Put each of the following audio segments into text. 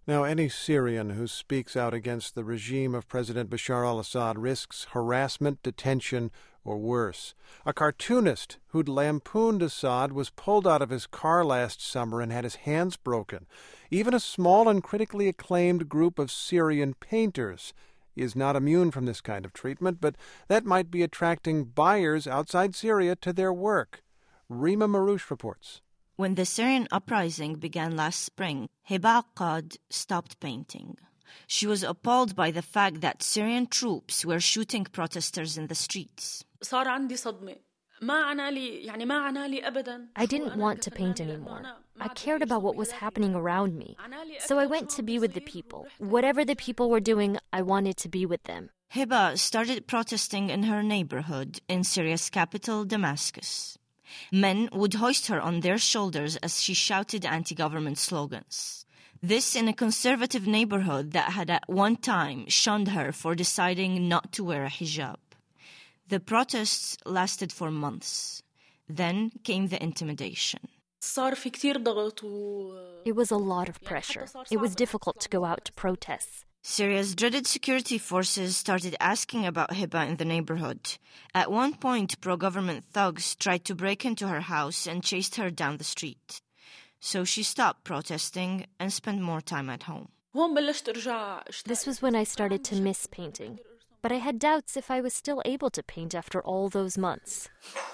Now, any Syrian who speaks out against the regime of President Bashar al-Assad risks harassment, detention, or worse. A cartoonist who'd lampooned Assad was pulled out of his car last summer and had his hands broken. Even a small and critically acclaimed group of Syrian painters is not immune from this kind of treatment, but that might be attracting buyers outside Syria to their work. Rima Marouche reports. When the Syrian uprising began last spring, Hiba Akkad stopped painting. She was appalled by the fact that Syrian troops were shooting protesters in the streets. I didn't want to paint anymore. I cared about what was happening around me. So I went to be with the people. Whatever the people were doing, I wanted to be with them. Hiba started protesting in her neighborhood in Syria's capital, Damascus. Men would hoist her on their shoulders as she shouted anti-government slogans. This in a conservative neighborhood that had at one time shunned her for deciding not to wear a hijab. The protests lasted for months. Then came the intimidation. It was a lot of pressure. It was difficult to go out to protests. Syria's dreaded security forces started asking about Hiba in the neighborhood. At one point, pro-government thugs tried to break into her house and chased her down the street. So she stopped protesting and spent more time at home. This was when I started to miss painting. But I had doubts if I was still able to paint after all those months.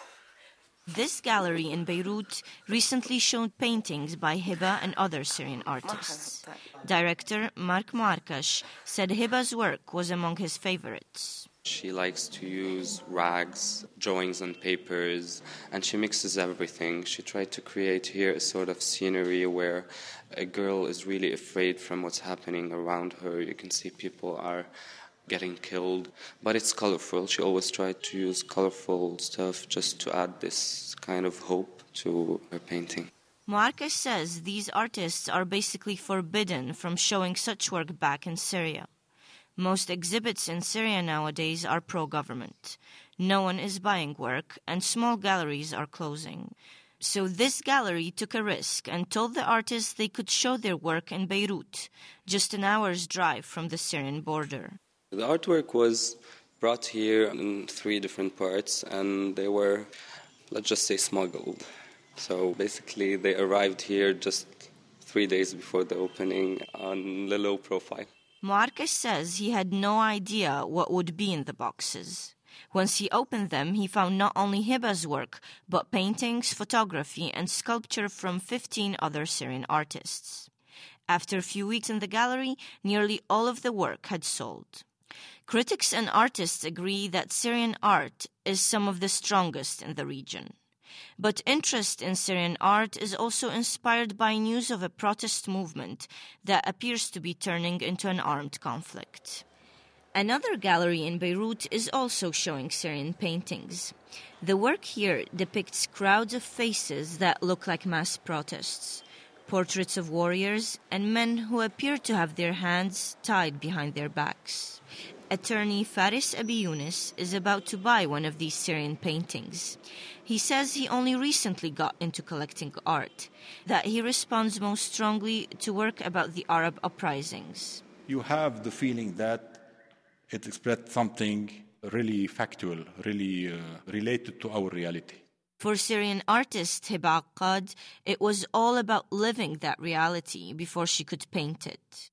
This gallery in Beirut recently showed paintings by Hiba and other Syrian artists. Director Mark Muarkash said Hiba's work was among his favorites. She likes to use rags, drawings on papers, and she mixes everything. She tried to create here a sort of scenery where a girl is really afraid from what's happening around her. You can see people are getting killed, but it's colorful. She always tried to use colorful stuff just to add this kind of hope to her painting. Muarkash says these artists are basically forbidden from showing such work back in Syria. Most exhibits in Syria nowadays are pro-government. No one is buying work, and small galleries are closing. So this gallery took a risk and told the artists they could show their work in Beirut, just an hour's drive from the Syrian border. The artwork was brought here in 3 different parts, and they were, let's just say, smuggled. So basically they arrived here just 3 days before the opening on the low profile. Muarkash says he had no idea what would be in the boxes. Once he opened them, he found not only Hiba's work, but paintings, photography, and sculpture from 15 other Syrian artists. After a few weeks in the gallery, nearly all of the work had sold. Critics and artists agree that Syrian art is some of the strongest in the region. But interest in Syrian art is also inspired by news of a protest movement that appears to be turning into an armed conflict. Another gallery in Beirut is also showing Syrian paintings. The work here depicts crowds of faces that look like mass protests, portraits of warriors, and men who appear to have their hands tied behind their backs. Attorney Faris Abi Yunus is about to buy one of these Syrian paintings. He says he only recently got into collecting art, that he responds most strongly to work about the Arab uprisings. You have the feeling that it expressed something really factual, really related to our reality. For Syrian artist Hiba Akkad, it was all about living that reality before she could paint it.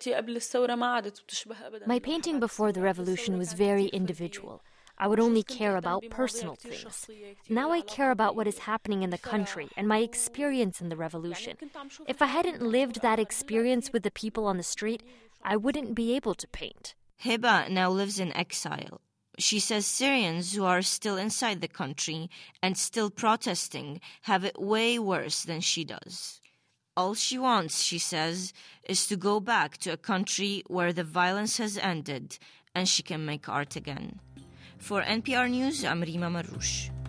My painting before the revolution was very individual. I would only care about personal things. Now I care about what is happening in the country and my experience in the revolution. If I hadn't lived that experience with the people on the street, I wouldn't be able to paint. Hiba now lives in exile. She says Syrians who are still inside the country and still protesting have it way worse than she does. All she wants, she says, is to go back to a country where the violence has ended and she can make art again. For NPR News, I'm Rima Marouche.